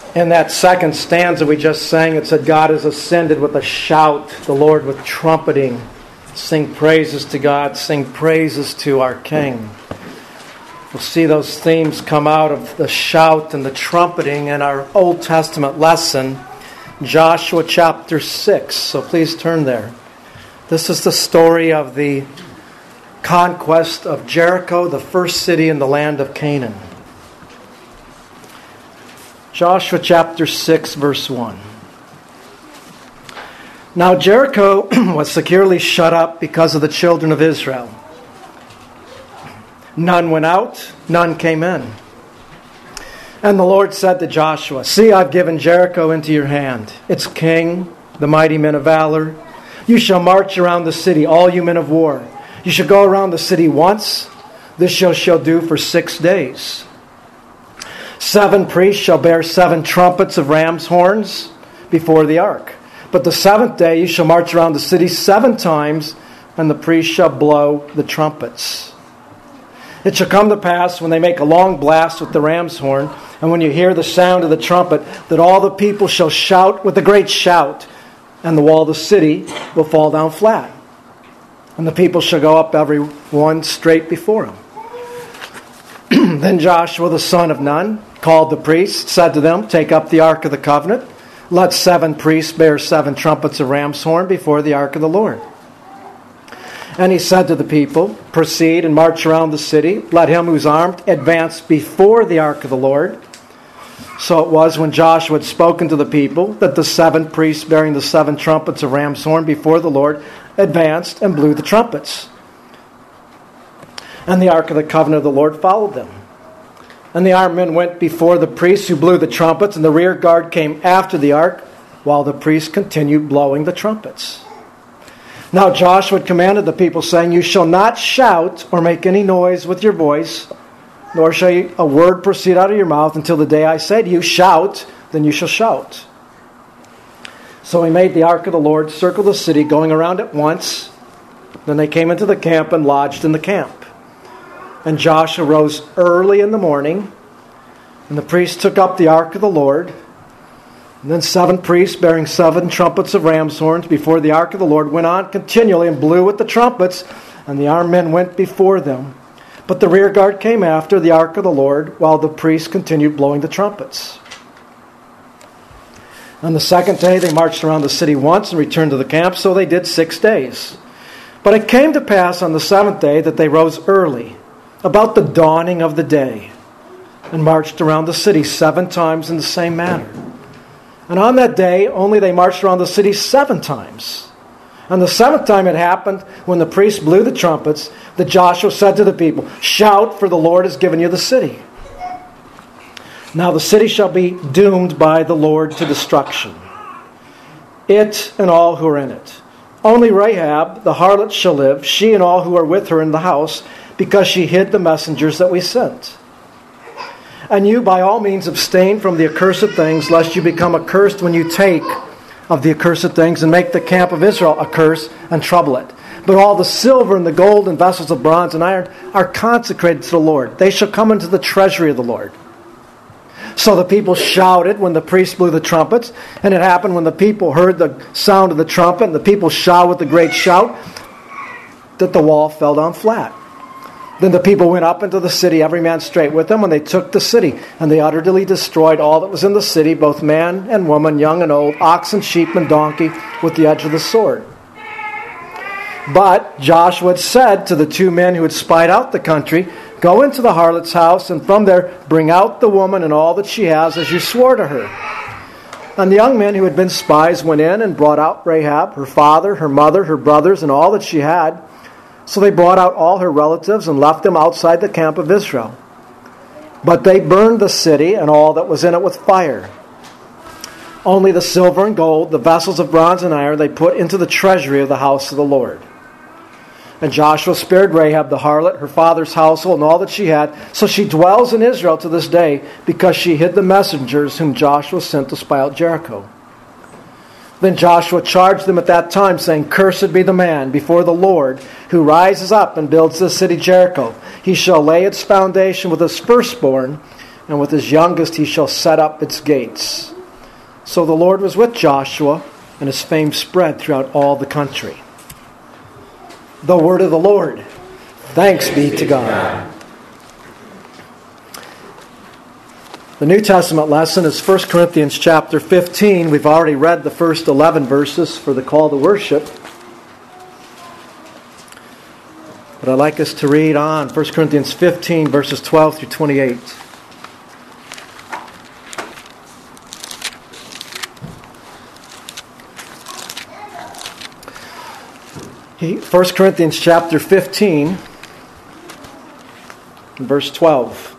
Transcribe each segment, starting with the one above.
In that second stanza we just sang, it said, God has ascended with a shout, the Lord with trumpeting. Sing praises to God, sing praises to our King. We'll see those themes come out of the shout and the trumpeting in our Old Testament lesson, Joshua chapter 6. So please turn there. This is the story of the conquest of Jericho, the first city in the land of Canaan. Joshua chapter 6, verse 1. Now Jericho was securely shut up because of the children of Israel. None went out, none came in. And the Lord said to Joshua, See, I've given Jericho into your hand, its king, the mighty men of valor. You shall march around the city, all you men of war. You shall go around the city once. This you shall do for 6 days. 7 priests shall bear 7 trumpets of ram's horns before the ark. But the 7th day you shall march around the city 7 times, and the priests shall blow the trumpets. It shall come to pass when they make a long blast with the ram's horn, and when you hear the sound of the trumpet, that all the people shall shout with a great shout, and the wall of the city will fall down flat. And the people shall go up every one straight before him. Then Joshua the son of Nun called the priests, said to them, Take up the ark of the covenant. Let 7 priests bear 7 trumpets of ram's horn before the ark of the Lord. And he said to the people, Proceed and march around the city. Let him who's armed advance before the ark of the Lord. So it was when Joshua had spoken to the people that the 7 priests bearing the 7 trumpets of ram's horn before the Lord advanced and blew the trumpets. And the ark of the covenant of the Lord followed them. And the armed men went before the priests who blew the trumpets, and the rear guard came after the ark, while the priests continued blowing the trumpets. Now Joshua had commanded the people, saying, You shall not shout or make any noise with your voice, nor shall a word proceed out of your mouth until the day I say to you, Shout, then you shall shout. So he made the ark of the Lord circle the city, going around it once. Then they came into the camp and lodged in the camp. And Joshua rose early in the morning, and the priests took up the ark of the Lord. And then 7 priests bearing 7 trumpets of ram's horns before the ark of the Lord went on continually and blew with the trumpets, and the armed men went before them. But the rear guard came after the ark of the Lord, while the priests continued blowing the trumpets. On the 2nd day they marched around the city once and returned to the camp, so they did 6 days. But it came to pass on the 7th day that they rose early, about the dawning of the day, and marched around the city 7 times in the same manner. And on that day only they marched around the city 7 times. And the 7th time it happened, when the priests blew the trumpets, that Joshua said to the people, Shout, for the Lord has given you the city. Now the city shall be doomed by the Lord to destruction, it and all who are in it. Only Rahab, the harlot, shall live, she and all who are with her in the house, because she hid the messengers that we sent. And you by all means abstain from the accursed things, lest you become accursed when you take of the accursed things, and make the camp of Israel a curse and trouble it. But all the silver and the gold and vessels of bronze and iron are consecrated to the Lord. They shall come into the treasury of the Lord. So the people shouted when the priests blew the trumpets, and it happened when the people heard the sound of the trumpet, and the people shouted with a great shout, that the wall fell down flat. Then the people went up into the city, every man straight with them, and they took the city. And they utterly destroyed all that was in the city, both man and woman, young and old, ox and sheep and donkey, with the edge of the sword. But Joshua had said to the 2 men who had spied out the country, Go into the harlot's house, and from there bring out the woman and all that she has, as you swore to her. And the young men who had been spies went in and brought out Rahab, her father, her mother, her brothers, and all that she had. So they brought out all her relatives and left them outside the camp of Israel. But they burned the city and all that was in it with fire. Only the silver and gold, the vessels of bronze and iron, they put into the treasury of the house of the Lord. And Joshua spared Rahab the harlot, her father's household, and all that she had. So she dwells in Israel to this day, because she hid the messengers whom Joshua sent to spy out Jericho. Then Joshua charged them at that time, saying, Cursed be the man before the Lord, who rises up and builds the city Jericho. He shall lay its foundation with his firstborn, and with his youngest he shall set up its gates. So the Lord was with Joshua, and his fame spread throughout all the country. The word of the Lord. Thanks be to God. The New Testament lesson is 1 Corinthians chapter 15. We've already read the first 11 verses for the call to worship. But I'd like us to read on 1 Corinthians 15, verses 12 through 28. 1 Corinthians chapter 15, verse 12.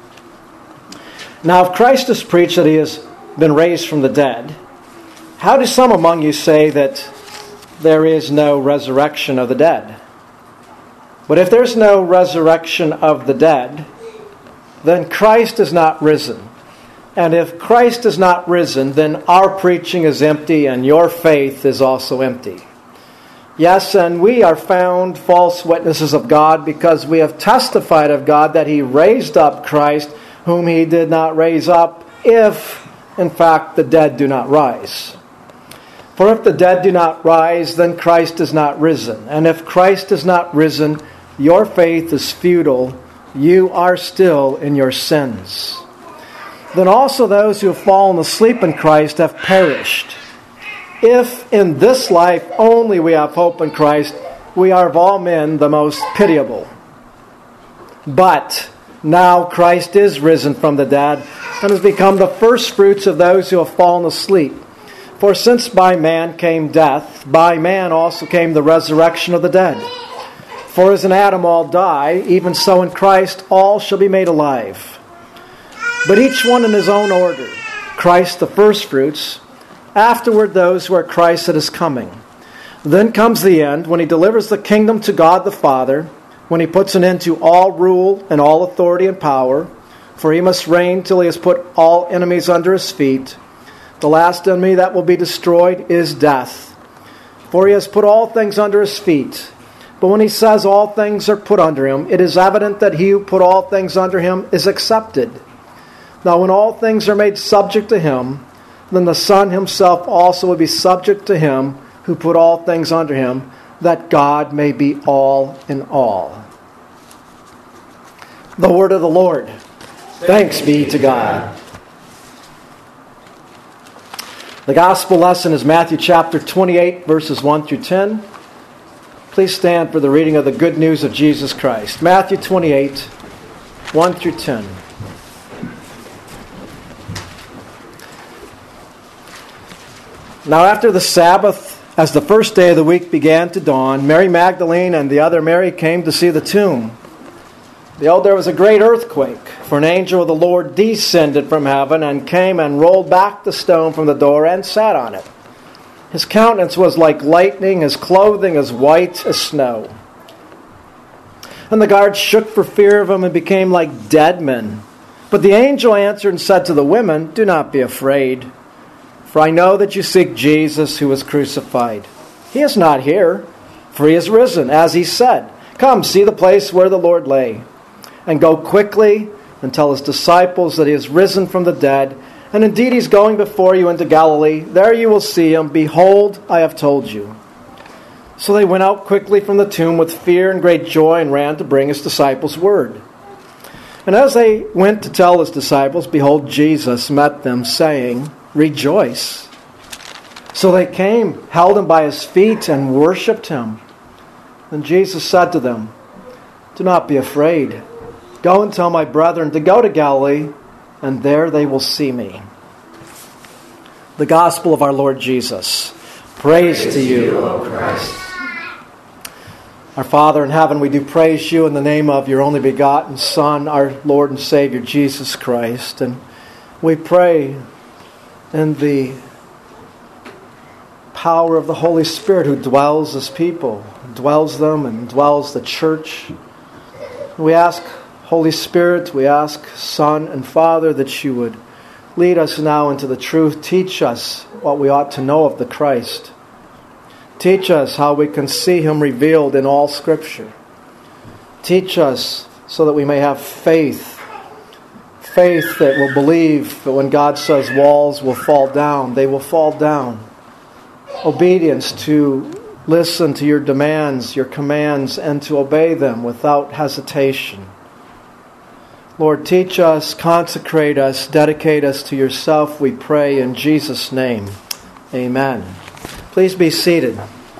Now if Christ is preached that he has been raised from the dead, how do some among you say that there is no resurrection of the dead? But if there's no resurrection of the dead, then Christ is not risen. And if Christ is not risen, then our preaching is empty and your faith is also empty. Yes, and we are found false witnesses of God because we have testified of God that he raised up Christ, whom he did not raise up, if, in fact, the dead do not rise. For if the dead do not rise, then Christ is not risen. And if Christ is not risen, your faith is futile. You are still in your sins. Then also those who have fallen asleep in Christ have perished. If in this life only we have hope in Christ, we are of all men the most pitiable. But now Christ is risen from the dead and has become the firstfruits of those who have fallen asleep. For since by man came death, by man also came the resurrection of the dead. For as in Adam all die, even so in Christ all shall be made alive. But each one in his own order. Christ the firstfruits, afterward those who are Christ at his coming. Then comes the end, when he delivers the kingdom to God the Father, when he puts an end to all rule and all authority and power, for he must reign till he has put all enemies under his feet. The last enemy that will be destroyed is death, for he has put all things under his feet. But when he says all things are put under him, it is evident that he who put all things under him is accepted. Now when all things are made subject to him, then the Son himself also will be subject to him who put all things under him, that God may be all in all. The word of the Lord. Thanks be to God. The gospel lesson is Matthew chapter 28, verses 1 through 10. Please stand for the reading of the good news of Jesus Christ. Matthew 28, 1 through 10. Now after the Sabbath, as the first day of the week began to dawn, Mary Magdalene and the other Mary came to see the tomb. Behold, there was a great earthquake, for an angel of the Lord descended from heaven and came and rolled back the stone from the door and sat on it. His countenance was like lightning, his clothing as white as snow. And the guards shook for fear of him and became like dead men. But the angel answered and said to the women, "Do not be afraid. For I know that you seek Jesus who was crucified. He is not here, for he is risen, as he said. Come, see the place where the Lord lay. And go quickly and tell his disciples that he is risen from the dead. And indeed he is going before you into Galilee. There you will see him. Behold, I have told you." So they went out quickly from the tomb with fear and great joy and ran to bring his disciples word. And as they went to tell his disciples, behold, Jesus met them, saying, "Rejoice." So they came, held him by his feet, and worshipped him. Then Jesus said to them, "Do not be afraid. Go and tell my brethren to go to Galilee, and there they will see me." The Gospel of our Lord Jesus. Praise to you, O Christ. Our Father in heaven, we do praise you in the name of your only begotten Son, our Lord and Savior, Jesus Christ. And we pray in the power of the Holy Spirit who dwells as people, dwells them and dwells the church. We ask, Holy Spirit, we ask, Son and Father, that you would lead us now into the truth. Teach us what we ought to know of the Christ. Teach us how we can see him revealed in all Scripture. Teach us so that we may have faith Faith that will believe that when God says walls will fall down, they will fall down. Obedience to listen to your demands, your commands, and to obey them without hesitation. Lord, teach us, consecrate us, dedicate us to yourself, we pray in Jesus' name. Amen. Please be seated.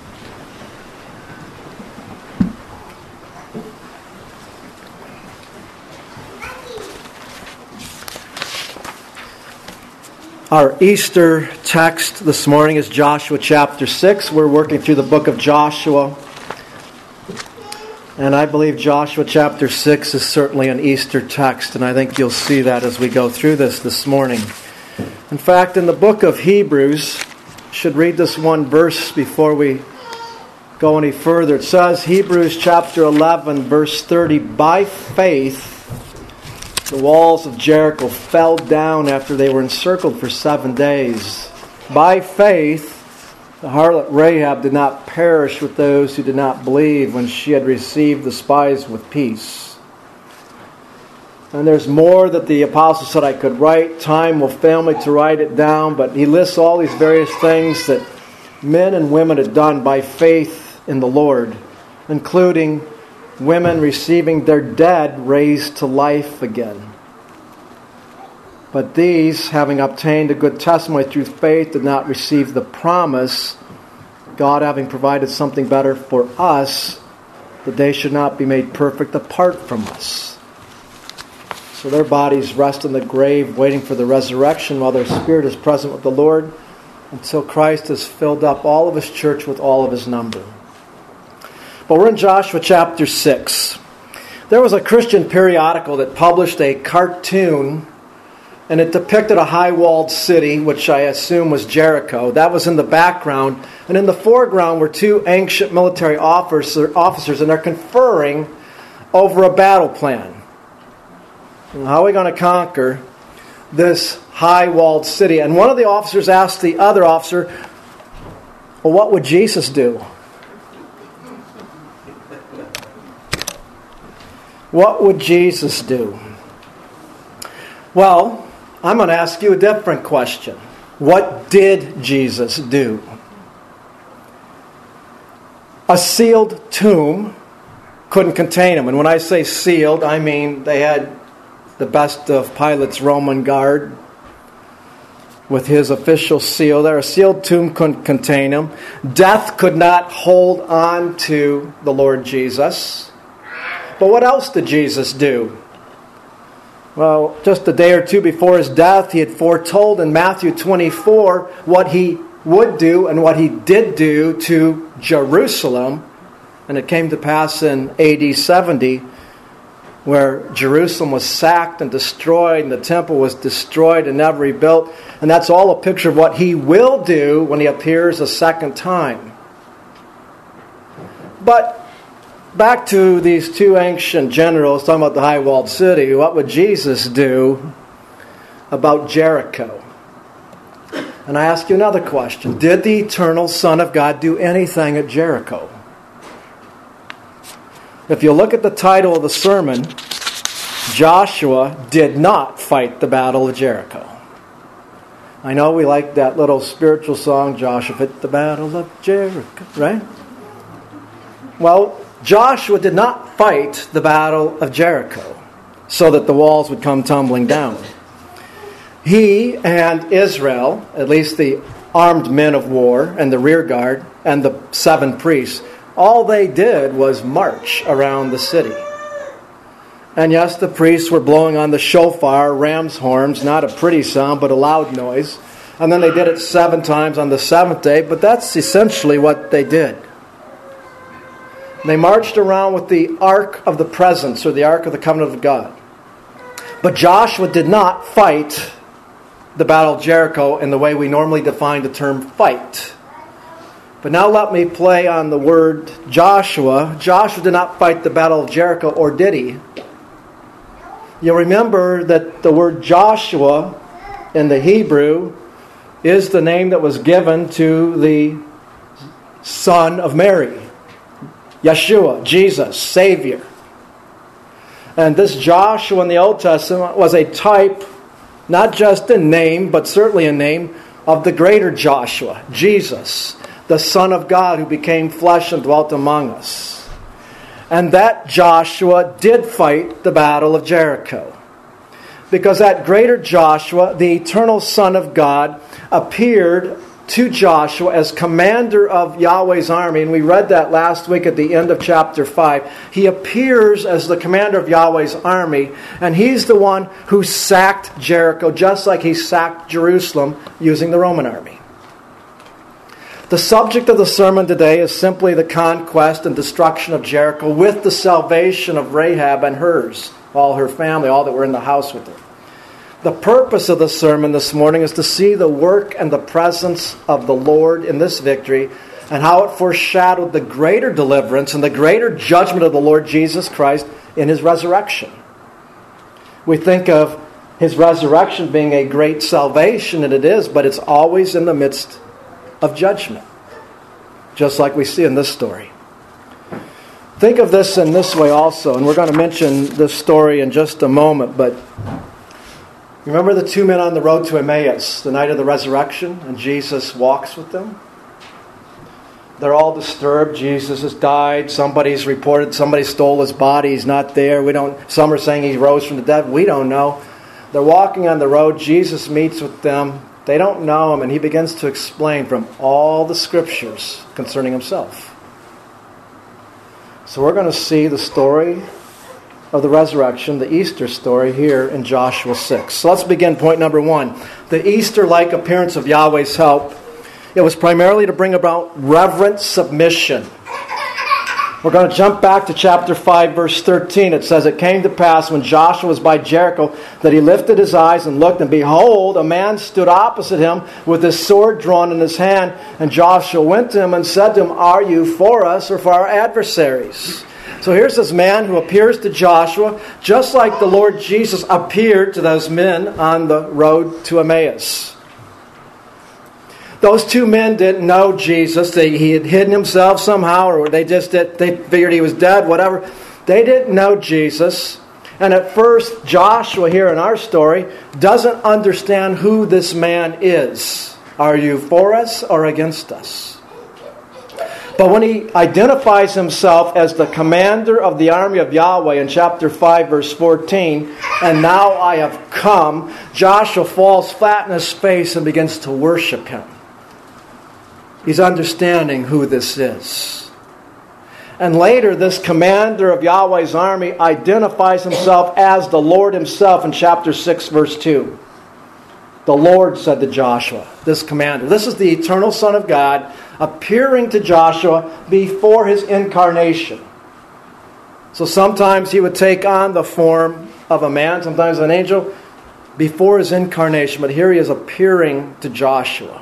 Our Easter text this morning is Joshua chapter 6. We're working through the book of Joshua. And I believe Joshua chapter 6 is certainly an Easter text. And I think you'll see that as we go through this morning. In fact, in the book of Hebrews, I should read this one verse before we go any further. It says, Hebrews chapter 11, verse 30, by faith, the walls of Jericho fell down after they were encircled for 7 days. By faith, the harlot Rahab did not perish with those who did not believe when she had received the spies with peace. And there's more that the apostle said I could write. Time will fail me to write it down, but he lists all these various things that men and women had done by faith in the Lord, including women receiving their dead raised to life again. But these, having obtained a good testimony through faith, did not receive the promise, God having provided something better for us, that they should not be made perfect apart from us. So their bodies rest in the grave, waiting for the resurrection, while their spirit is present with the Lord, until Christ has filled up all of His church with all of His number. But we're in Joshua chapter 6. There was a Christian periodical that published a cartoon, and it depicted a high-walled city, which I assume was Jericho. That was in the background. And in the foreground were two ancient military officers, and they're conferring over a battle plan. How are we going to conquer this high-walled city? And one of the officers asked the other officer, well, what would Jesus do? What would Jesus do? Well, I'm going to ask you a different question. What did Jesus do? A sealed tomb couldn't contain him. And when I say sealed, I mean they had the best of Pilate's Roman guard with his official seal there. A sealed tomb couldn't contain him. Death could not hold on to the Lord Jesus. But what else did Jesus do? Well, just a day or two before his death, he had foretold in Matthew 24 what he would do and what he did do to Jerusalem. And it came to pass in AD 70, where Jerusalem was sacked and destroyed, and the temple was destroyed and never rebuilt. And that's all a picture of what he will do when he appears a second time. But back to these two ancient generals talking about the high-walled city. What would Jesus do about Jericho? And I ask you another question. Did the eternal Son of God do anything at Jericho? If you look at the title of the sermon, Joshua did not fight the battle of Jericho. I know we like that little spiritual song, Joshua fought the battle of Jericho, right? Well, Joshua did not fight the battle of Jericho so that the walls would come tumbling down. He and Israel, at least the armed men of war and the rear guard and the 7 priests, all they did was march around the city. And yes, the priests were blowing on the shofar, ram's horns, not a pretty sound, but a loud noise. And then they did it 7 times on the 7th day, but that's essentially what they did. They marched around with the Ark of the Presence, or the Ark of the Covenant of God. But Joshua did not fight the Battle of Jericho in the way we normally define the term fight. But now let me play on the word Joshua. Joshua did not fight the Battle of Jericho, or did he? You'll remember that the word Joshua in the Hebrew is the name that was given to the son of Mary. Yeshua, Jesus, Savior. And this Joshua in the Old Testament was a type, not just in name, but certainly in name, of the greater Joshua, Jesus, the Son of God who became flesh and dwelt among us. And that Joshua did fight the battle of Jericho. Because that greater Joshua, the eternal Son of God, appeared to Joshua as commander of Yahweh's army. And we read that last week at the end of chapter 5. He appears as the commander of Yahweh's army. And he's the one who sacked Jericho, just like he sacked Jerusalem using the Roman army. The subject of the sermon today is simply the conquest and destruction of Jericho with the salvation of Rahab and hers, all her family, all that were in the house with her. The purpose of the sermon this morning is to see the work and the presence of the Lord in this victory and how it foreshadowed the greater deliverance and the greater judgment of the Lord Jesus Christ in His resurrection. We think of His resurrection being a great salvation, and it is, but it's always in the midst of judgment, just like we see in this story. Think of this in this way also, and we're going to mention this story in just a moment, but remember the two men on the road to Emmaus, the night of the resurrection, and Jesus walks with them? They're all disturbed. Jesus has died. Somebody's reported somebody stole his body. He's not there. Some are saying he rose from the dead. We don't know. They're walking on the road. Jesus meets with them. They don't know him, and he begins to explain from all the scriptures concerning himself. So we're going to see the story of the resurrection, the Easter story, here in Joshua 6. So let's begin point number 1. The Easter-like appearance of Yahweh's help. It was primarily to bring about reverent submission. We're going to jump back to chapter 5, verse 13. It says, "It came to pass when Joshua was by Jericho that he lifted his eyes and looked, and behold, a man stood opposite him with his sword drawn in his hand. And Joshua went to him and said to him, 'Are you for us or for our adversaries?'" So here's this man who appears to Joshua just like the Lord Jesus appeared to those men on the road to Emmaus. Those two men didn't know Jesus. He had hidden himself somehow, or they figured he was dead, whatever. They didn't know Jesus. And at first, Joshua here in our story doesn't understand who this man is. Are you for us or against us? But when he identifies himself as the commander of the army of Yahweh in chapter 5, verse 14, "And now I have come," Joshua falls flat in his face and begins to worship him. He's understanding who this is. And later, this commander of Yahweh's army identifies himself as the Lord himself in chapter 6, verse 2. "The Lord said to Joshua," this commander. This is the eternal Son of God appearing to Joshua before his incarnation. So sometimes he would take on the form of a man, sometimes an angel, before his incarnation. But here he is appearing to Joshua.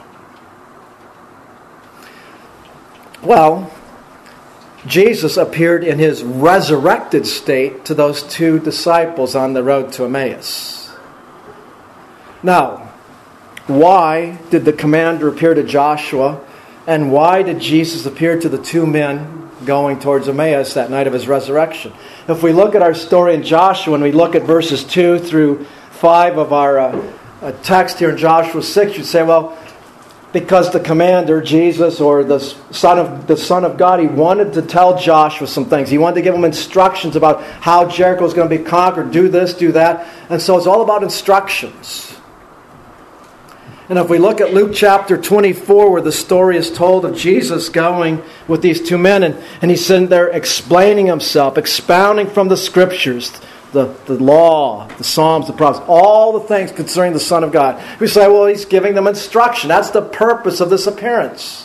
Well, Jesus appeared in his resurrected state to those two disciples on the road to Emmaus. Now, why did the commander appear to Joshua? And why did Jesus appear to the two men going towards Emmaus that night of his resurrection? If we look at our story in Joshua, and we look at verses 2 through 5 of our text here in Joshua 6, you'd say, well, because the commander, Jesus, or the Son of God, he wanted to tell Joshua some things. He wanted to give him instructions about how Jericho is going to be conquered. Do this, do that. And so it's all about instructions. And if we look at Luke chapter 24, where the story is told of Jesus going with these two men, and he's sitting there explaining himself, expounding from the Scriptures, the law, the Psalms, the prophets, all the things concerning the Son of God. We say, well, he's giving them instruction. That's the purpose of this appearance.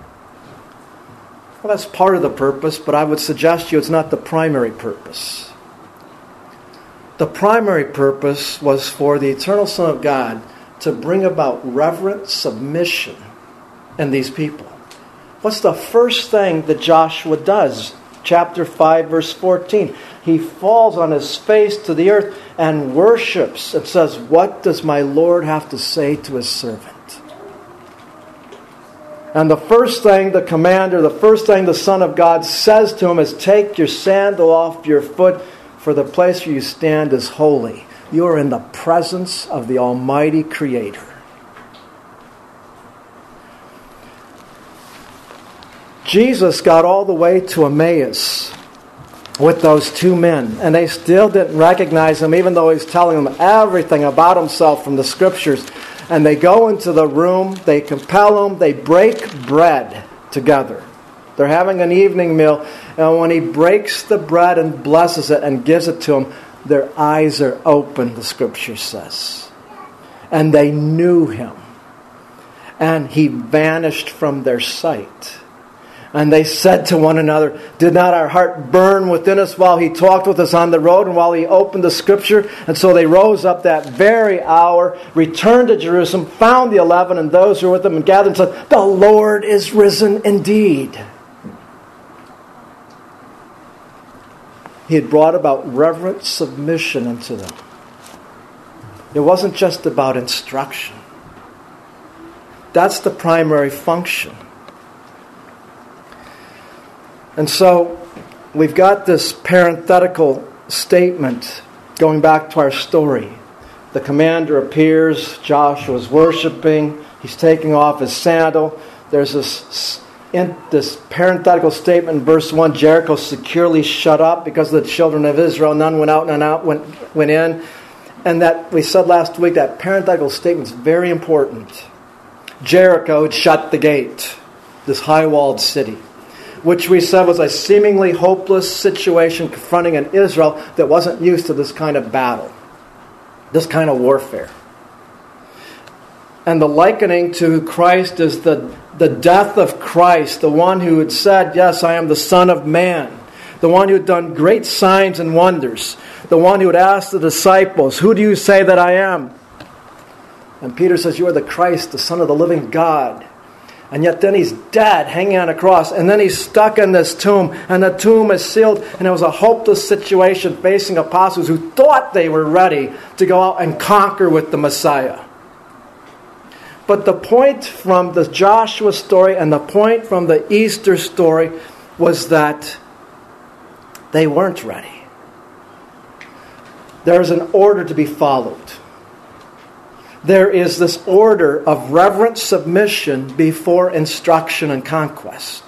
Well, that's part of the purpose, but I would suggest to you it's not the primary purpose. The primary purpose was for the eternal Son of God to bring about reverent submission in these people. What's the first thing that Joshua does? Chapter 5, verse 14. He falls on his face to the earth and worships and says, "What does my Lord have to say to his servant?" And the first thing the commander, the first thing the Son of God says to him is, "Take your sandal off your foot, For the place where you stand is holy. You are in the presence of the Almighty Creator. Jesus got all the way to Emmaus with those two men, and they still didn't recognize him, even though he's telling them everything about himself from the Scriptures. And they go into the room, they compel him, they break bread together. They're having an evening meal, and when he breaks the bread and blesses it and gives it to them, their eyes are open, the Scripture says. And they knew him. And he vanished from their sight. And they said to one another, did not our heart burn within us while he talked with us on the road and while he opened the Scripture? And so they rose up that very hour, returned to Jerusalem, found the 11 and those who were with them, and gathered and said, the Lord is risen indeed. He had brought about reverent submission unto them. It wasn't just about instruction. That's the primary function. And so we've got this parenthetical statement going back to our story. The commander appears, Joshua's worshiping, he's taking off his sandal. There's this parenthetical statement in verse 1, Jericho securely shut up because of the children of Israel. None went out, none out went in. And that we said last week, that parenthetical statement is very important. Jericho had shut the gate, this high-walled city, which we said was a seemingly hopeless situation confronting an Israel that wasn't used to this kind of battle, this kind of warfare. And the likening to Christ is the death of Christ, the one who had said, yes, I am the Son of Man, the one who had done great signs and wonders, the one who had asked the disciples, who do you say that I am? And Peter says, you are the Christ, the Son of the living God. And yet then he's dead, hanging on a cross. And then he's stuck in this tomb. And the tomb is sealed. And it was a hopeless situation facing apostles who thought they were ready to go out and conquer with the Messiah. But the point from the Joshua story and the point from the Easter story was that they weren't ready. There is an order to be followed. There is this order of reverent submission before instruction and conquest.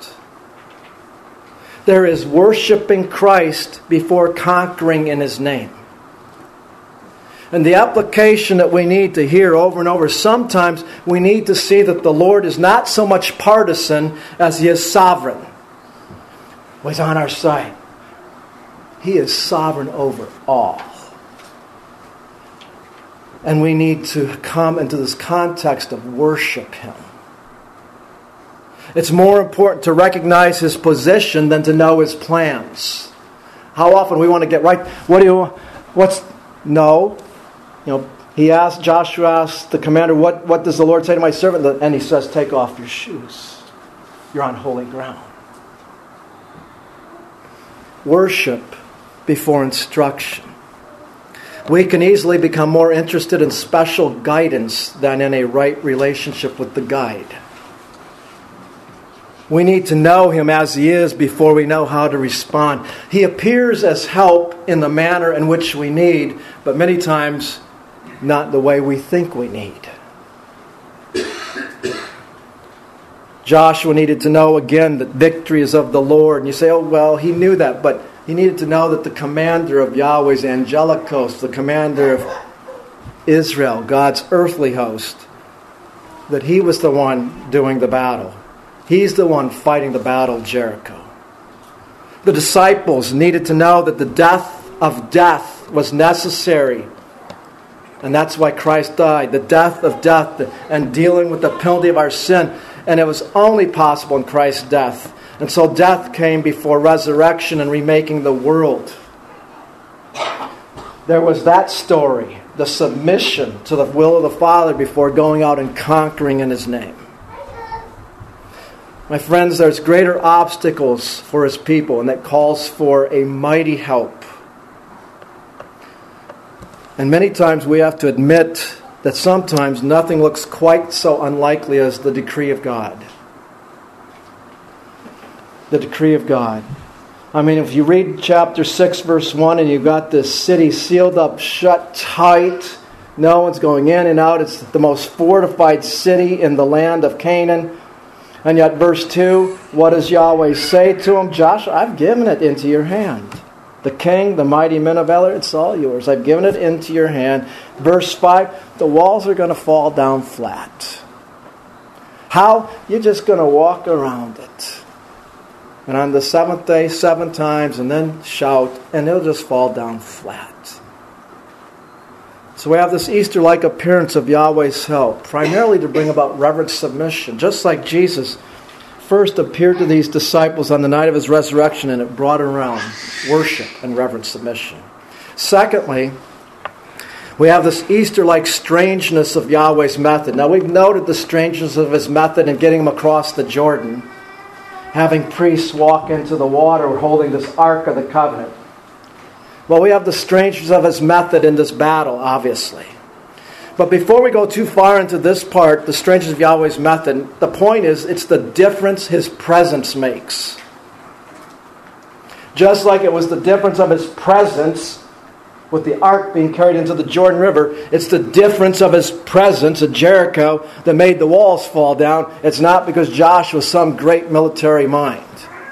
There is worshiping Christ before conquering in His name. And the application that we need to hear over and over, sometimes we need to see that the Lord is not so much partisan as He is sovereign. He's on our side. He is sovereign over all. And we need to come into this context of worship Him. It's more important to recognize His position than to know His plans. How often we want to get right. Joshua asked the commander, what does the Lord say to my servant? And he says, take off your shoes. You're on holy ground. Worship before instruction. We can easily become more interested in special guidance than in a right relationship with the guide. We need to know Him as He is before we know how to respond. He appears as help in the manner in which we need, but many times not the way we think we need. Joshua needed to know again that victory is of the Lord. And you say, oh, well, he knew that, but he needed to know that the commander of Yahweh's angelic host, the commander of Israel, God's earthly host, that he was the one doing the battle. He's the one fighting the battle of Jericho. The disciples needed to know that the death of death was necessary. And that's why Christ died. The death of death and dealing with the penalty of our sin. And it was only possible in Christ's death. And so death came before resurrection and remaking the world. There was that story, the submission to the will of the Father before going out and conquering in His name. My friends, there's greater obstacles for His people, and that calls for a mighty help. And many times we have to admit that sometimes nothing looks quite so unlikely as the decree of God. The decree of God. I mean, if you read chapter 6, verse 1, and you've got this city sealed up, shut tight, no one's going in and out. It's the most fortified city in the land of Canaan. And yet, verse 2, what does Yahweh say to him? Joshua, I've given it into your hand. The king, the mighty men of Valor, it's all yours. I've given it into your hand. Verse 5, the walls are going to fall down flat. How? You're just going to walk around it. And on the seventh day, 7 times, and then shout, and it'll just fall down flat. So we have this Easter-like appearance of Yahweh's help, primarily to bring about reverent submission, just like Jesus first appeared to these disciples on the night of his resurrection, and it brought around worship and reverent submission. Secondly, we have this Easter-like strangeness of Yahweh's method. Now, we've noted the strangeness of his method in getting them across the Jordan, having priests walk into the water holding this Ark of the Covenant. Well, we have the strangeness of his method in this battle, obviously. But before we go too far into this part, the strangeness of Yahweh's method, the point is, it's the difference his presence makes. Just like it was the difference of his presence with the ark being carried into the Jordan River, it's the difference of his presence at Jericho that made the walls fall down. It's not because Joshua was some great military mind.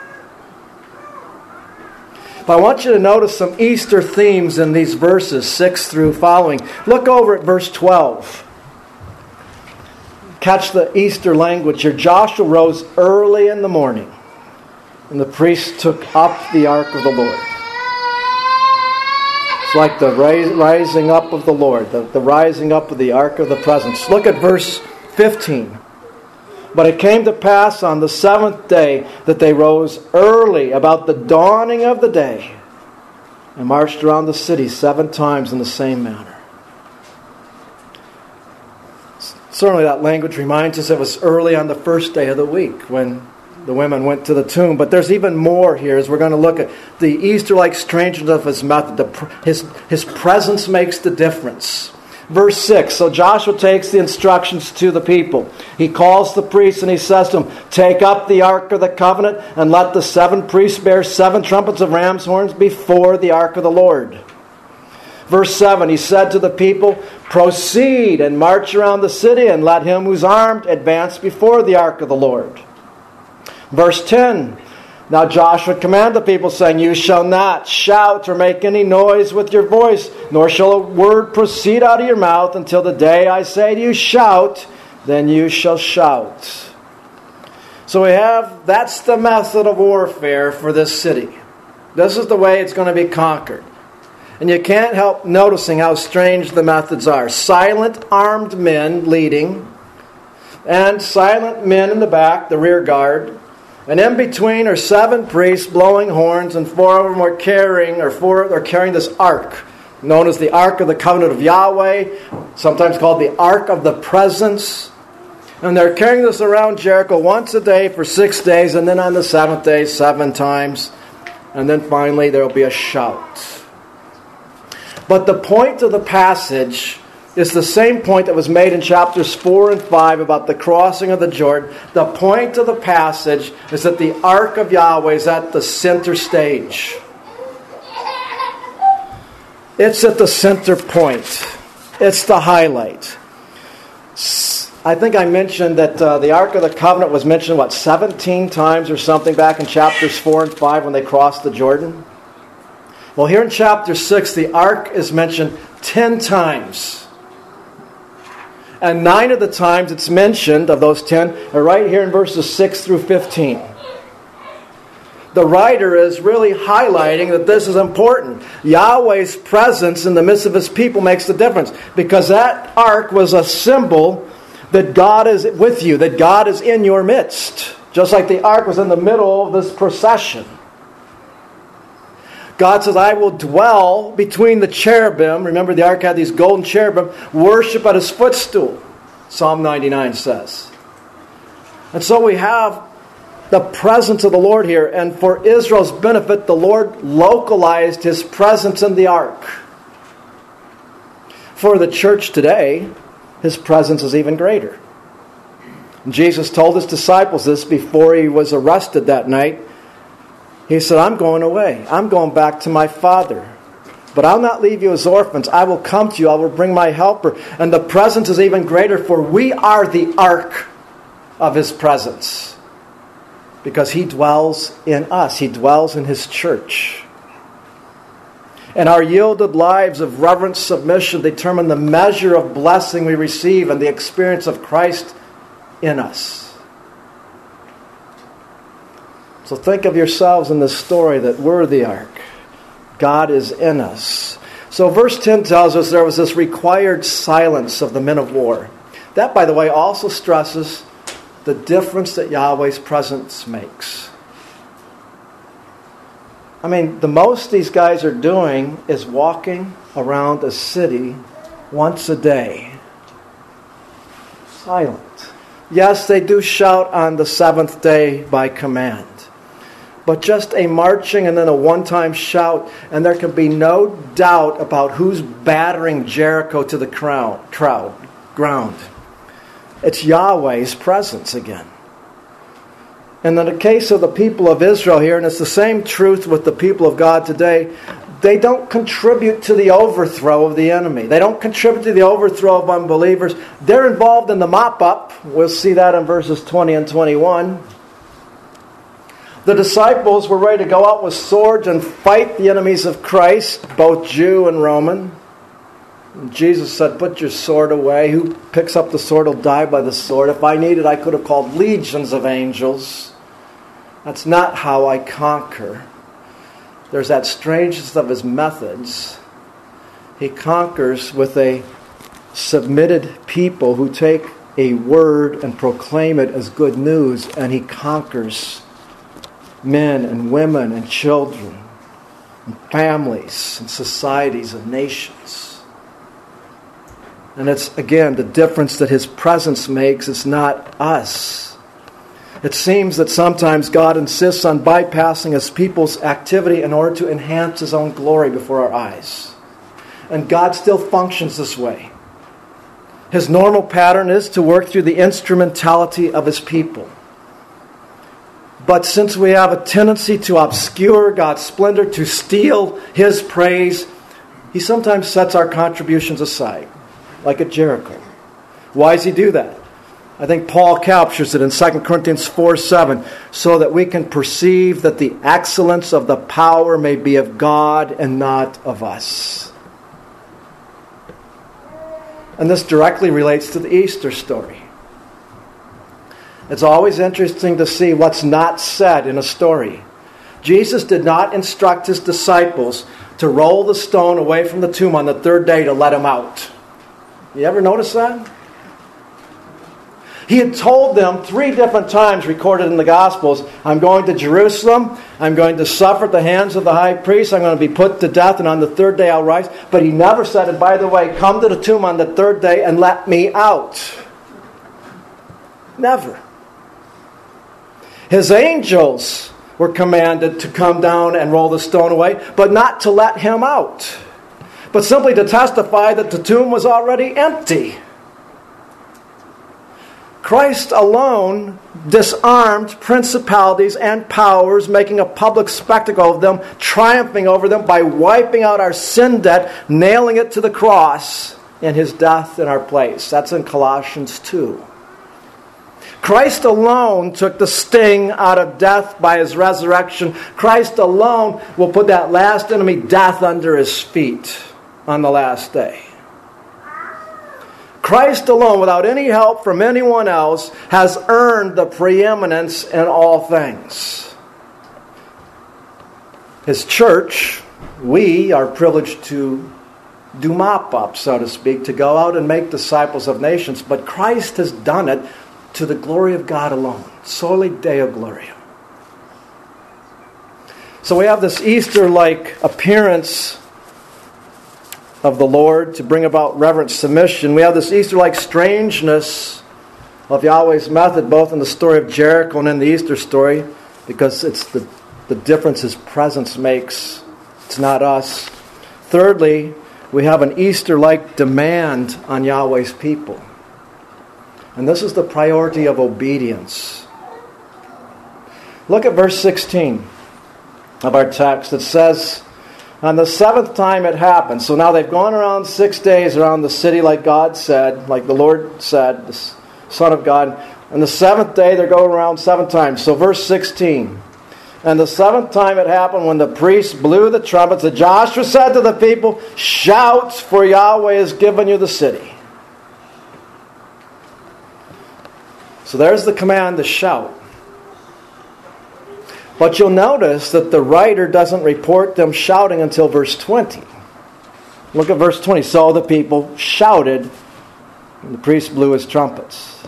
But I want you to notice some Easter themes in these verses, 6 through following. Look over at verse 12. Catch the Easter language here. Joshua rose early in the morning, and the priests took up the ark of the Lord. It's like the rising up of the Lord, the rising up of the ark of the presence. Look at verse 15. But it came to pass on the 7th day that they rose early about the dawning of the day and marched around the city 7 times in the same manner. Certainly that language reminds us it was early on the first day of the week when the women went to the tomb. But there's even more here as we're going to look at the Easter-like strangeness of his method. His presence makes the difference. Verse 6, so Joshua takes the instructions to the people. He calls the priests and he says to them, take up the Ark of the Covenant and let the 7 priests bear 7 trumpets of ram's horns before the Ark of the Lord. Verse 7, he said to the people, proceed and march around the city and let him who's armed advance before the Ark of the Lord. Verse 10, now Joshua commanded the people, saying, you shall not shout or make any noise with your voice, nor shall a word proceed out of your mouth until the day I say to you, shout, then you shall shout. So that's the method of warfare for this city. This is the way it's going to be conquered. And you can't help noticing how strange the methods are. Silent armed men leading, and silent men in the back, the rear guard. And in between are 7 priests blowing horns, and 4 of them are carrying this ark, known as the Ark of the Covenant of Yahweh, sometimes called the Ark of the Presence. And they're carrying this around Jericho once a day for 6 days, and then on the 7th day, 7 times. And then finally there will be a shout. But the point of the passage is the same point that was made in chapters 4 and 5 about the crossing of the Jordan. The point of the passage is that the Ark of Yahweh is at the center stage. It's at the center point. It's the highlight. I think I mentioned that the Ark of the Covenant was mentioned, 17 times or something back in chapters 4 and 5 when they crossed the Jordan? Well, here in chapter 6, the Ark is mentioned 10 times. And 9 of the times it's mentioned, of those 10, are right here in verses 6 through 15. The writer is really highlighting that this is important. Yahweh's presence in the midst of his people makes the difference. Because that ark was a symbol that God is with you, that God is in your midst. Just like the ark was in the middle of this procession. God says, I will dwell between the cherubim. Remember, the ark had these golden cherubim. Worship at his footstool, Psalm 99 says. And so we have the presence of the Lord here. And for Israel's benefit, the Lord localized his presence in the ark. For the church today, his presence is even greater. And Jesus told his disciples this before he was arrested that night. He said, I'm going away. I'm going back to my Father. But I'll not leave you as orphans. I will come to you. I will bring my helper. And the presence is even greater, for we are the ark of His presence. Because He dwells in us. He dwells in His church. And our yielded lives of reverent submission determine the measure of blessing we receive and the experience of Christ in us. So think of yourselves in this story that we're the ark. God is in us. So verse 10 tells us there was this required silence of the men of war. That, by the way, also stresses the difference that Yahweh's presence makes. I mean, the most these guys are doing is walking around a city once a day. Silent. Yes, they do shout on the seventh day by command. But just a marching and then a one-time shout, and there can be no doubt about who's battering Jericho to the ground. It's Yahweh's presence again. And in the case of the people of Israel here, and it's the same truth with the people of God today, they don't contribute to the overthrow of the enemy. They don't contribute to the overthrow of unbelievers. They're involved in the mop-up. We'll see that in verses 20 and 21. The disciples were ready to go out with swords and fight the enemies of Christ, both Jew and Roman. And Jesus said, put your sword away. Who picks up the sword will die by the sword. If I needed, I could have called legions of angels. That's not how I conquer. There's that strangeness of His methods. He conquers with a submitted people who take a word and proclaim it as good news, and He conquers men and women and children and families and societies and nations. And it's, again, the difference that His presence makes is not us. It seems that sometimes God insists on bypassing His people's activity in order to enhance His own glory before our eyes. And God still functions this way. His normal pattern is to work through the instrumentality of His people. But since we have a tendency to obscure God's splendor, to steal His praise, He sometimes sets our contributions aside, like at Jericho. Why does He do that? I think Paul captures it in 2 Corinthians 4:7, so that we can perceive that the excellence of the power may be of God and not of us. And this directly relates to the Easter story. It's always interesting to see what's not said in a story. Jesus did not instruct His disciples to roll the stone away from the tomb on the third day to let Him out. You ever notice that? He had told them 3 different times, recorded in the Gospels, I'm going to Jerusalem, I'm going to suffer at the hands of the high priest, I'm going to be put to death, and on the third day I'll rise. But He never said, and by the way, come to the tomb on the third day and let me out. Never. His angels were commanded to come down and roll the stone away, but not to let Him out, but simply to testify that the tomb was already empty. Christ alone disarmed principalities and powers, making a public spectacle of them, triumphing over them by wiping out our sin debt, nailing it to the cross in His death in our place. That's in Colossians 2. Christ alone took the sting out of death by His resurrection. Christ alone will put that last enemy, death, under His feet on the last day. Christ alone, without any help from anyone else, has earned the preeminence in all things. His church, we are privileged to do mop-up, so to speak, to go out and make disciples of nations. But Christ has done it to the glory of God alone. Soli Deo Gloria. So we have this Easter-like appearance of the Lord to bring about reverent submission. We have this Easter-like strangeness of Yahweh's method, both in the story of Jericho and in the Easter story, because it's the difference His presence makes. It's not us. Thirdly, we have an Easter-like demand on Yahweh's people. And this is the priority of obedience. Look at verse 16. of our text. It says, on the seventh time it happened. So now they've gone around 6 days around the city like God said, like the Lord said, the Son of God. And the seventh day they're going around 7 times. So verse 16. And the seventh time it happened when the priests blew the trumpets that Joshua said to the people, shout, for Yahweh has given you the city. So there's the command to shout. But you'll notice that the writer doesn't report them shouting until verse 20. Look at verse 20. So the people shouted, and the priest blew his trumpets,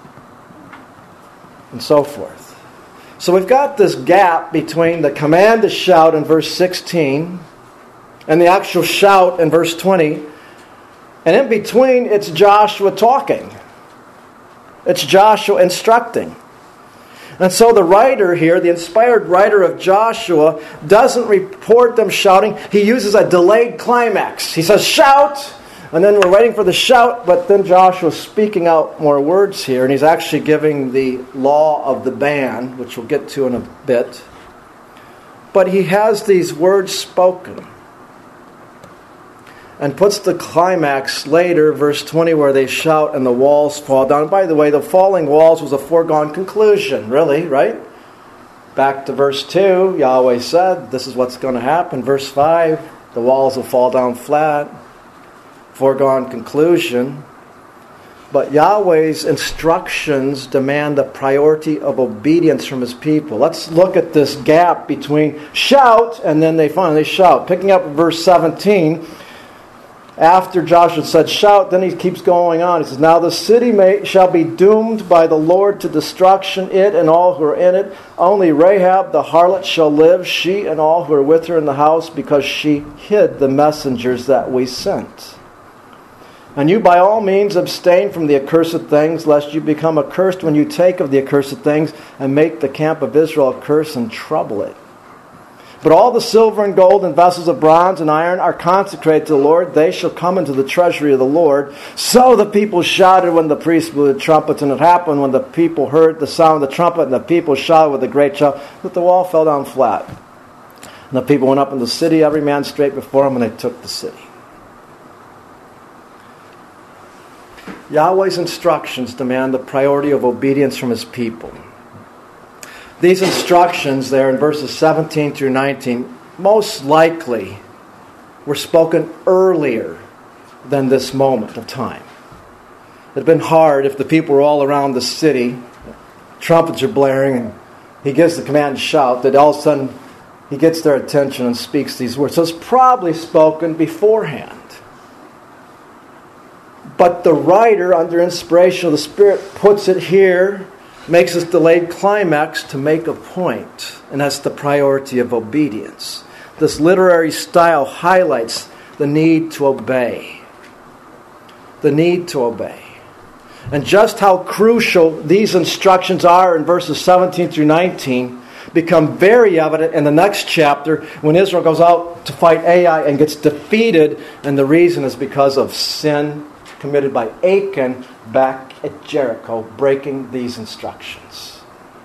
and so forth. So we've got this gap between the command to shout in verse 16 and the actual shout in verse 20. And in between, it's Joshua talking. It's Joshua instructing. And so the writer here, the inspired writer of Joshua, doesn't report them shouting. He uses a delayed climax. He says, shout! And then we're waiting for the shout, but then Joshua's speaking out more words here, and he's actually giving the law of the band, which we'll get to in a bit. But he has these words spoken. And puts the climax later, verse 20, where they shout and the walls fall down. By the way, the falling walls was a foregone conclusion, really, right? Back to verse 2, Yahweh said, this is what's going to happen. Verse 5, the walls will fall down flat. Foregone conclusion. But Yahweh's instructions demand the priority of obedience from His people. Let's look at this gap between shout and then they finally shout. Picking up verse 17, after Joshua said shout, then he keeps going on. He says, now the city shall be doomed by the Lord to destruction, it and all who are in it. Only Rahab the harlot shall live, she and all who are with her in the house, because she hid the messengers that we sent. And you by all means abstain from the accursed things, lest you become accursed when you take of the accursed things, and make the camp of Israel a curse and trouble it. But all the silver and gold and vessels of bronze and iron are consecrated to the Lord. They shall come into the treasury of the Lord. So the people shouted when the priests blew the trumpets. And it happened when the people heard the sound of the trumpet, and the people shouted with a great shout, that the wall fell down flat. And the people went up in the city, every man straight before him, and they took the city. Yahweh's instructions demand the priority of obedience from His people. These instructions there in verses 17 through 19 most likely were spoken earlier than this moment of time. It had been hard if the people were all around the city, trumpets are blaring, and he gives the command to shout, that all of a sudden he gets their attention and speaks these words. So it's probably spoken beforehand. But the writer, under inspiration of the Spirit, puts it here, makes this delayed climax to make a point, and that's the priority of obedience. This literary style highlights the need to obey. The need to obey. And just how crucial these instructions are in verses 17 through 19 become very evident in the next chapter when Israel goes out to fight Ai and gets defeated, and the reason is because of sin committed by Achan back at Jericho, breaking these instructions.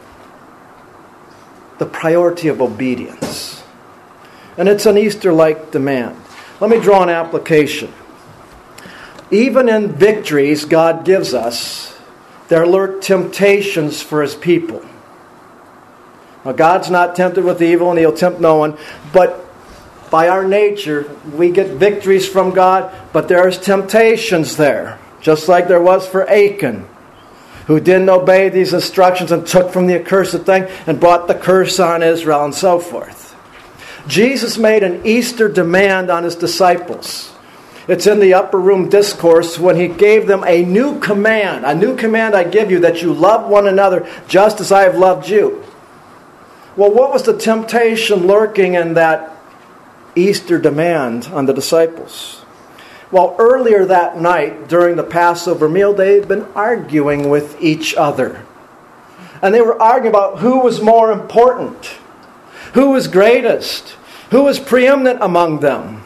The priority of obedience. And it's an Easter-like demand. Let me draw an application. Even in victories God gives us, there lurk temptations for His people. Now, God's not tempted with evil, and He'll tempt no one, but by our nature, we get victories from God, but there's temptations there. Just like there was for Achan, who didn't obey these instructions and took from the accursed thing and brought the curse on Israel and so forth. Jesus made an Easter demand on His disciples. It's in the upper room discourse when He gave them a new command. A new command I give you, that you love one another just as I have loved you. Well, what was the temptation lurking in that Easter demand on the disciples? Well, earlier that night, during the Passover meal, they had been arguing with each other. And they were arguing about who was more important, who was greatest, who was preeminent among them.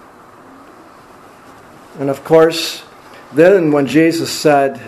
And of course, then when Jesus said,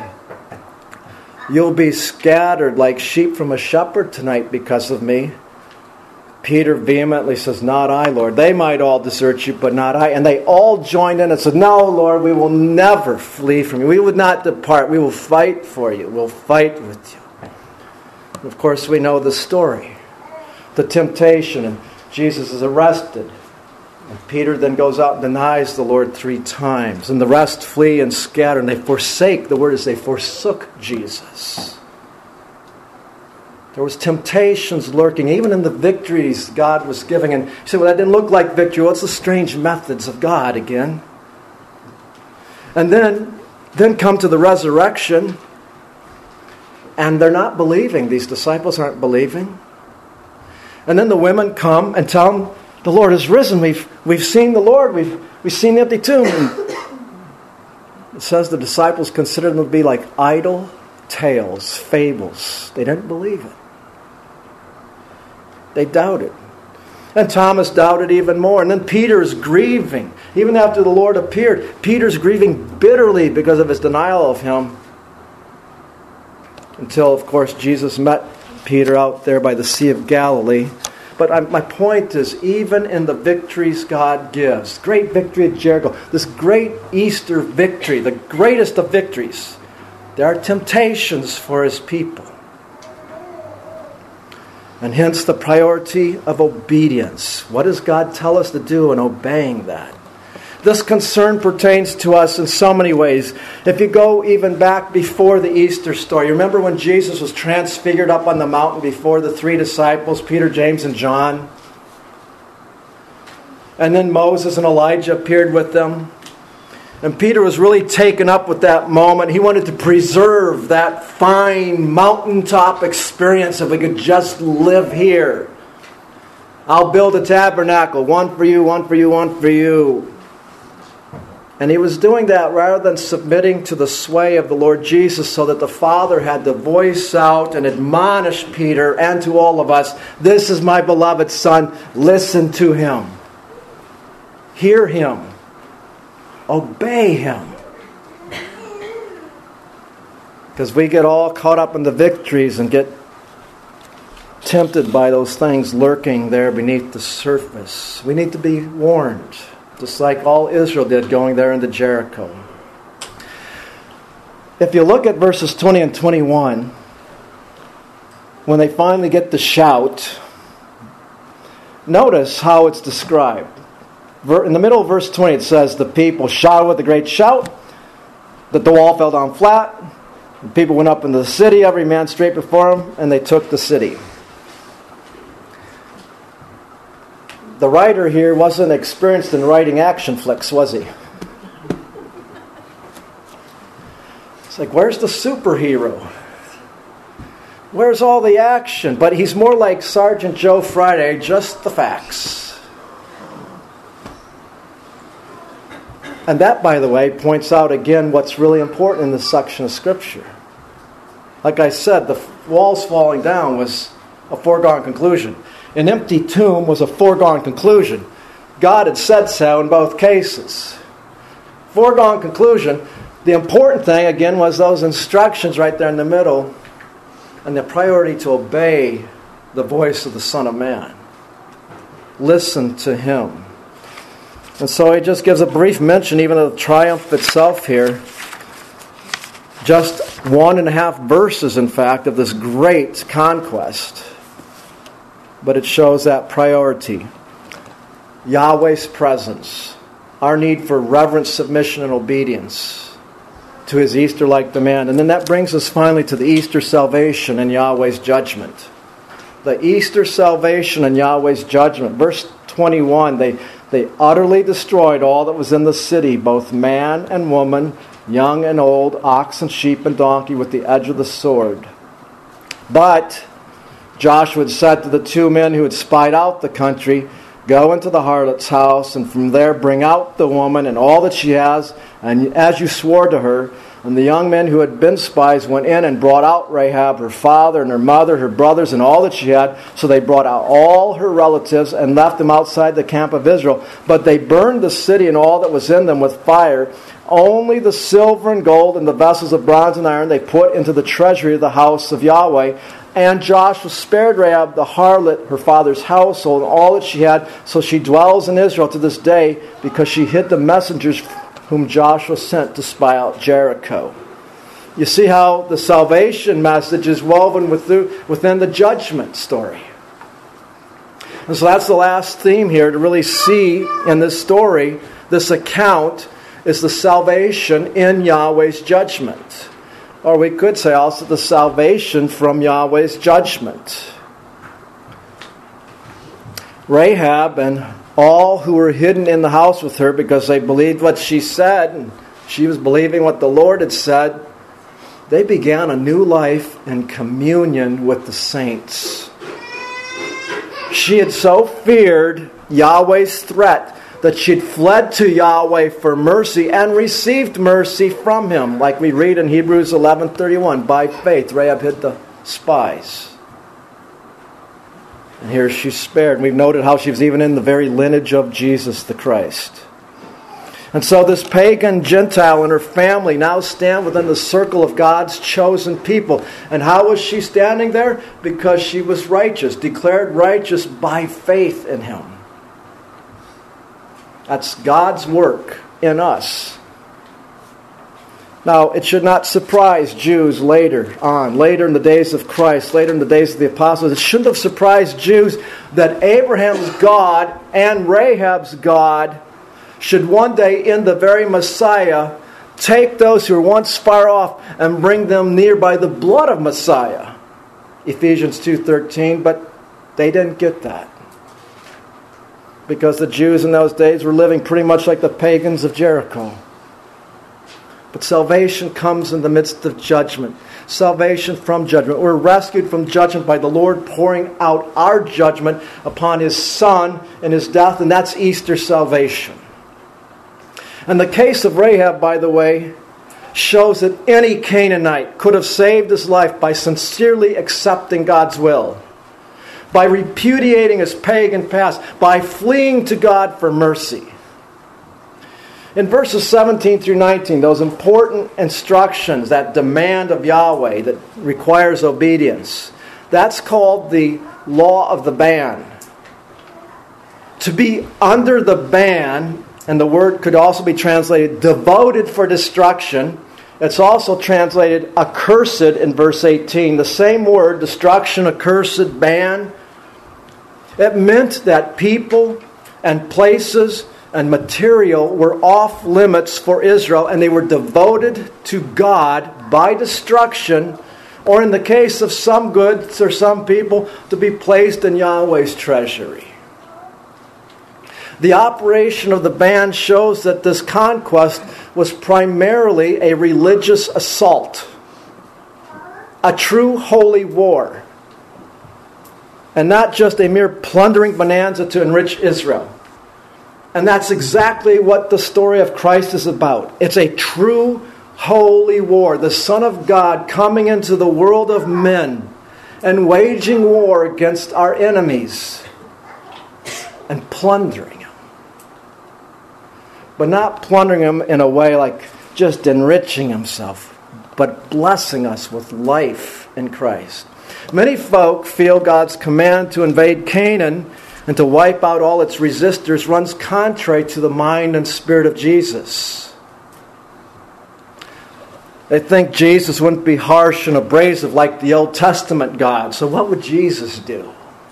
"You'll be scattered like sheep from a shepherd tonight because of me," Peter vehemently says, "Not I, Lord. They might all desert you, but not I." And they all joined in and said, "No, Lord, we will never flee from you. We would not depart. We will fight for you. We'll fight with you." And of course, we know the story. The temptation, and Jesus is arrested. And Peter then goes out and denies the Lord 3 times. And the rest flee and scatter, and they forsake. The word is they forsook Jesus. There was temptations lurking, even in the victories God was giving. And you say, "Well, that didn't look like victory." What's the strange methods of God again? And then come to the resurrection, and they're not believing. These disciples aren't believing. And then the women come and tell them, "The Lord has risen. We've seen the Lord. We've seen the empty tomb." And it says the disciples considered them to be like idle tales, fables. They didn't believe it. They doubted. And Thomas doubted even more. And then Peter's grieving. Even after the Lord appeared, Peter's grieving bitterly because of his denial of him. Until, of course, Jesus met Peter out there by the Sea of Galilee. But my point is, even in the victories God gives, great victory at Jericho, this great Easter victory, the greatest of victories, there are temptations for His people. And hence the priority of obedience. What does God tell us to do in obeying that? This concern pertains to us in so many ways. If you go even back before the Easter story, you remember when Jesus was transfigured up on the mountain before the 3 disciples, Peter, James, and John? And then Moses and Elijah appeared with them. And Peter was really taken up with that moment. He wanted to preserve that fine mountaintop experience if we could just live here. I'll build a tabernacle, one for you, one for you, one for you. And he was doing that rather than submitting to the sway of the Lord Jesus, so that the Father had to voice out and admonish Peter and to all of us, "This is my beloved Son, listen to Him. Hear Him. Obey Him." Because we get all caught up in the victories and get tempted by those things lurking there beneath the surface. We need to be warned, just like all Israel did going there into Jericho. If you look at verses 20 and 21, when they finally get the shout, notice how it's described. In the middle of verse 20 it says, the people shouted with a great shout, that the wall fell down flat, the people went up into the city, every man straight before him, and they took the city. The writer here wasn't experienced in writing action flicks, was he? It's like, where's the superhero? Where's all the action? But he's more like Sergeant Joe Friday, just the facts. And that, by the way, points out again what's really important in this section of Scripture. Like I said, the walls falling down was a foregone conclusion. An empty tomb was a foregone conclusion. God had said so in both cases. Foregone conclusion. The important thing, again, was those instructions right there in the middle, and the priority to obey the voice of the Son of Man. Listen to Him. And so he just gives a brief mention even of the triumph itself here. Just 1.5 verses, in fact, of this great conquest. But it shows that priority. Yahweh's presence. Our need for reverent submission and obedience to His Easter-like demand. And then that brings us finally to the Easter salvation and Yahweh's judgment. The Easter salvation and Yahweh's judgment. Verse 21, they utterly destroyed all that was in the city, both man and woman, young and old, ox and sheep and donkey, with the edge of the sword. But Joshua had said to the 2 men who had spied out the country, "Go into the harlot's house, and from there bring out the woman and all that she has, and as you swore to her." And the young men who had been spies went in and brought out Rahab, her father and her mother, her brothers, and all that she had. So they brought out all her relatives and left them outside the camp of Israel. But they burned the city and all that was in them with fire. Only the silver and gold and the vessels of bronze and iron they put into the treasury of the house of Yahweh. And Joshua spared Rahab the harlot, her father's household, and all that she had. So she dwells in Israel to this day because she hid the messengers whom Joshua sent to spy out Jericho. You see how the salvation message is woven within the judgment story. And so that's the last theme here to really see in this story, this account, is the salvation in Yahweh's judgment. Or we could say also the salvation from Yahweh's judgment. Rahab and all who were hidden in the house with her because they believed what she said, and she was believing what the Lord had said, they began a new life in communion with the saints. She had so feared Yahweh's threat that she'd fled to Yahweh for mercy and received mercy from Him, like we read in Hebrews 11:31. By faith, Rahab hid the spies. And here she's spared. And we've noted how she was even in the very lineage of Jesus the Christ. And so this pagan Gentile and her family now stand within the circle of God's chosen people. And how was she standing there? Because she was righteous, declared righteous by faith in Him. That's God's work in us. Now, it should not surprise Jews later in the days of Christ, later in the days of the apostles. It shouldn't have surprised Jews that Abraham's God and Rahab's God should one day in the very Messiah take those who were once far off and bring them near by the blood of Messiah. Ephesians 2:13, but they didn't get that. Because the Jews in those days were living pretty much like the pagans of Jericho. But salvation comes in the midst of judgment. Salvation from judgment. We're rescued from judgment by the Lord pouring out our judgment upon His Son in His death, and that's Easter salvation. And the case of Rahab, by the way, shows that any Canaanite could have saved his life by sincerely accepting God's will, by repudiating his pagan past, by fleeing to God for mercy. In verses 17 through 19, those important instructions, that demand of Yahweh that requires obedience, that's called the law of the ban. To be under the ban, and the word could also be translated devoted for destruction. It's also translated accursed in verse 18. The same word, destruction, accursed, ban. It meant that people and places and material were off limits for Israel, and they were devoted to God by destruction, or in the case of some goods or some people, to be placed in Yahweh's treasury. The operation of the ban shows that this conquest was primarily a religious assault, a true holy war, and not just a mere plundering bonanza to enrich Israel. And that's exactly what the story of Christ is about. It's a true holy war. The Son of God coming into the world of men and waging war against our enemies and plundering. But not plundering him in a way like just enriching himself, but blessing us with life in Christ. Many folk feel God's command to invade Canaan and to wipe out all its resistors runs contrary to the mind and spirit of Jesus. They think Jesus wouldn't be harsh and abrasive like the Old Testament God. So what would Jesus do?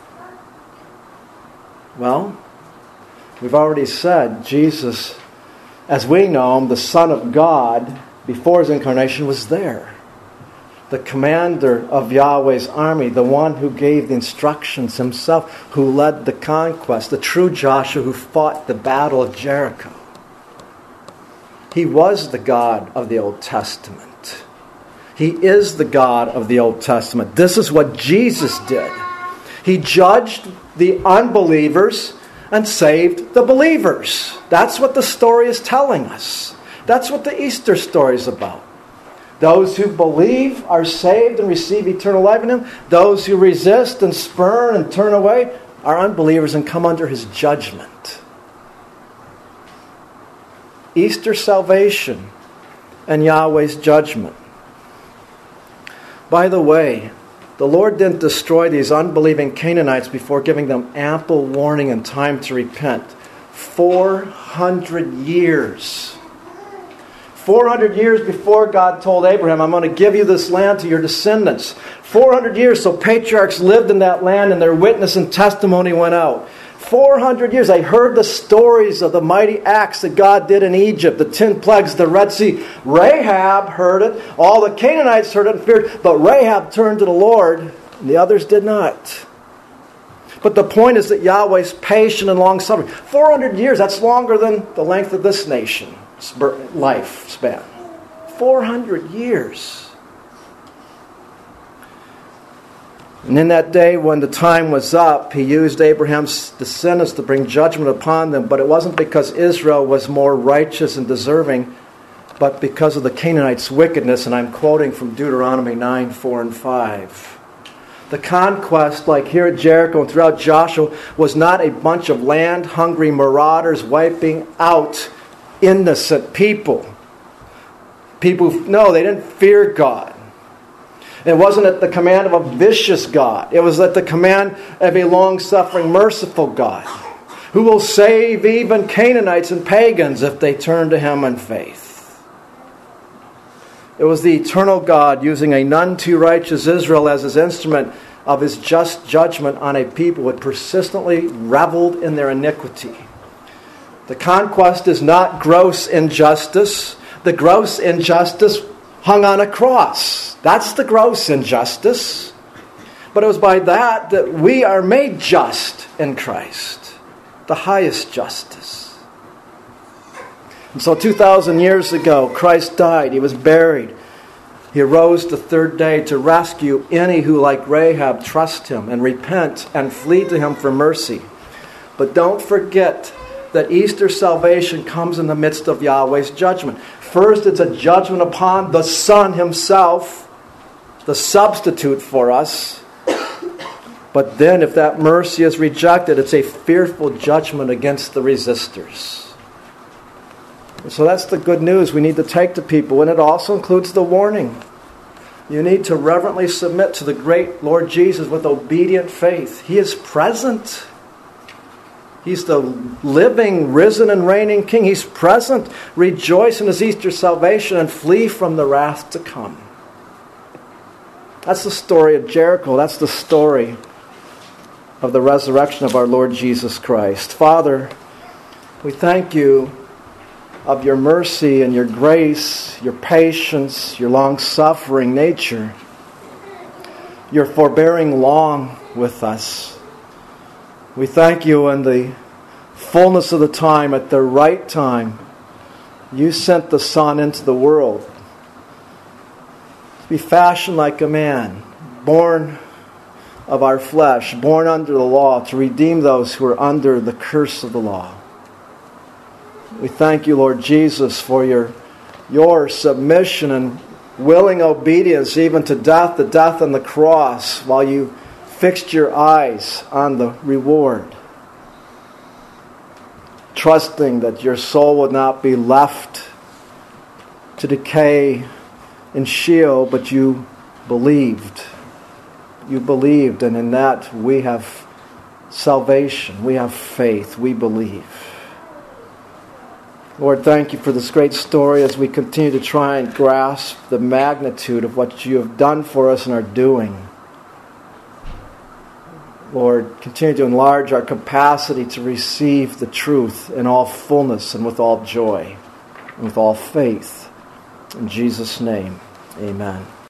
Well, we've already said Jesus, as we know Him, the Son of God, before His incarnation, was there. The commander of Yahweh's army, the one who gave the instructions Himself, who led the conquest, the true Joshua who fought the battle of Jericho. He was the God of the Old Testament. He is the God of the Old Testament. This is what Jesus did. He judged the unbelievers and saved the believers. That's what the story is telling us. That's what the Easter story is about. Those who believe are saved and receive eternal life in Him. Those who resist and spurn and turn away are unbelievers and come under His judgment. Easter salvation and Yahweh's judgment. By the way, The Lord didn't destroy these unbelieving Canaanites before giving them ample warning and time to repent. 400 years. 400 years before God told Abraham, I'm going to give you this land to your descendants. 400 years, so patriarchs lived in that land and their witness and testimony went out. 400 years, they heard the stories of the mighty acts that God did in Egypt, the 10 plagues, the Red Sea. Rahab heard it. All the Canaanites heard it and feared. But Rahab turned to the Lord, and the others did not. But the point is that Yahweh's patient and long-suffering. 400 years, that's longer than the length of this nation's lifespan. 400 years. And in that day when the time was up, he used Abraham's descendants to bring judgment upon them. But it wasn't because Israel was more righteous and deserving, but because of the Canaanites' wickedness. And I'm quoting from Deuteronomy 9, 4 and 5. The conquest, like here at Jericho and throughout Joshua, was not a bunch of land-hungry marauders wiping out innocent people. No, they didn't fear God. It wasn't at the command of a vicious God. It was at the command of a long-suffering, merciful God who will save even Canaanites and pagans if they turn to Him in faith. It was the eternal God using a none too righteous Israel as His instrument of His just judgment on a people who had persistently reveled in their iniquity. The conquest is not gross injustice. The gross injustice hung on a cross. That's the gross injustice. But it was by that we are made just in Christ. The highest justice. And so 2,000 years ago, Christ died. He was buried. He arose the third day to rescue any who, like Rahab, trust Him and repent and flee to Him for mercy. But don't forget that Easter salvation comes in the midst of Yahweh's judgment. First, it's a judgment upon the Son Himself, the substitute for us. But then, if that mercy is rejected, it's a fearful judgment against the resistors. And so that's the good news we need to take to people. And it also includes the warning. You need to reverently submit to the great Lord Jesus with obedient faith. He is present. He's the living, risen, and reigning King. He's present. Rejoice in His Easter salvation and flee from the wrath to come. That's the story of Jericho. That's the story of the resurrection of our Lord Jesus Christ. Father, we thank You of Your mercy and Your grace, Your patience, Your long-suffering nature, Your forbearing long with us. We thank You in the fullness of the time, at the right time, You sent the Son into the world to be fashioned like a man, born of our flesh, born under the law, to redeem those who are under the curse of the law. We thank You, Lord Jesus, for Your submission and willing obedience even to death, the death on the cross, while You fixed Your eyes on the reward, trusting that Your soul would not be left to decay in Sheol, but You believed. You believed, and in that we have salvation, we have faith, we believe. Lord, thank You for this great story as we continue to try and grasp the magnitude of what You have done for us and are doing. Lord, continue to enlarge our capacity to receive the truth in all fullness and with all joy and with all faith. In Jesus' name, amen.